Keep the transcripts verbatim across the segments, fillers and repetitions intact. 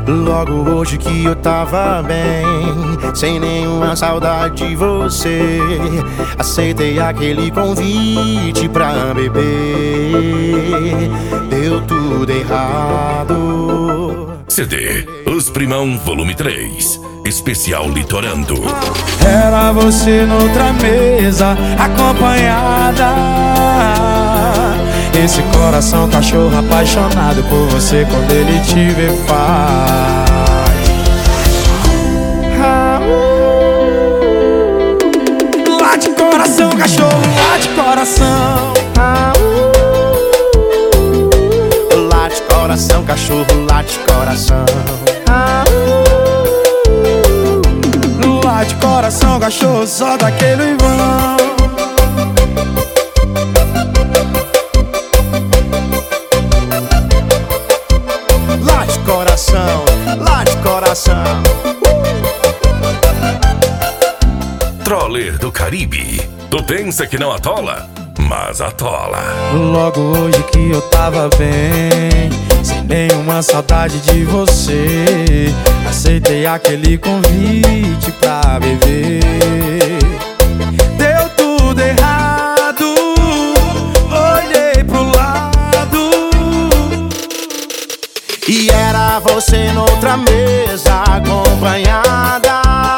Logo hoje que eu tava bem, sem nenhuma saudade de você, aceitei aquele convite pra beber. Deu tudo errado. C D Os Primão Volume três, especial Litorando. Era você noutra mesa, acompanhada. Esse coração cachorro apaixonado por você, quando ele te vê faz. Ah, uh, late coração, cachorro, late coração. Ah, uh, late coração, cachorro, late coração. Ah, uh, late coração, cachorro, só daquele vão. Coração, late coração. Troller do Caribe. Tu pensa que não atola, mas atola. Logo hoje que eu tava bem, sem nenhuma saudade de você, aceitei aquele convite pra beber. Deu tudo errado, olhei pro lado e era você noutra mesa, acompanhada.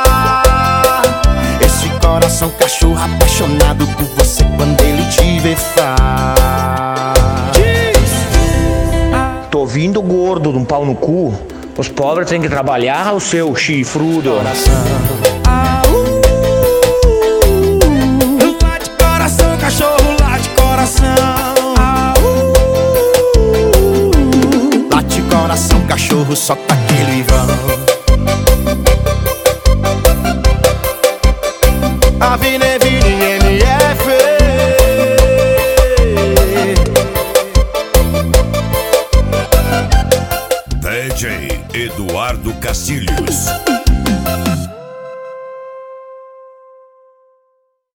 Esse coração cachorro apaixonado por você, quando ele te vê faz. Tô vindo gordo de um pau no cu. Os pobres têm que trabalhar, o seu chifrudo. Ah, uh, late coração, cachorro, late coração. Coração, cachorro, só tá aquele vão. Avenida M F D J Eduardo Castilhos.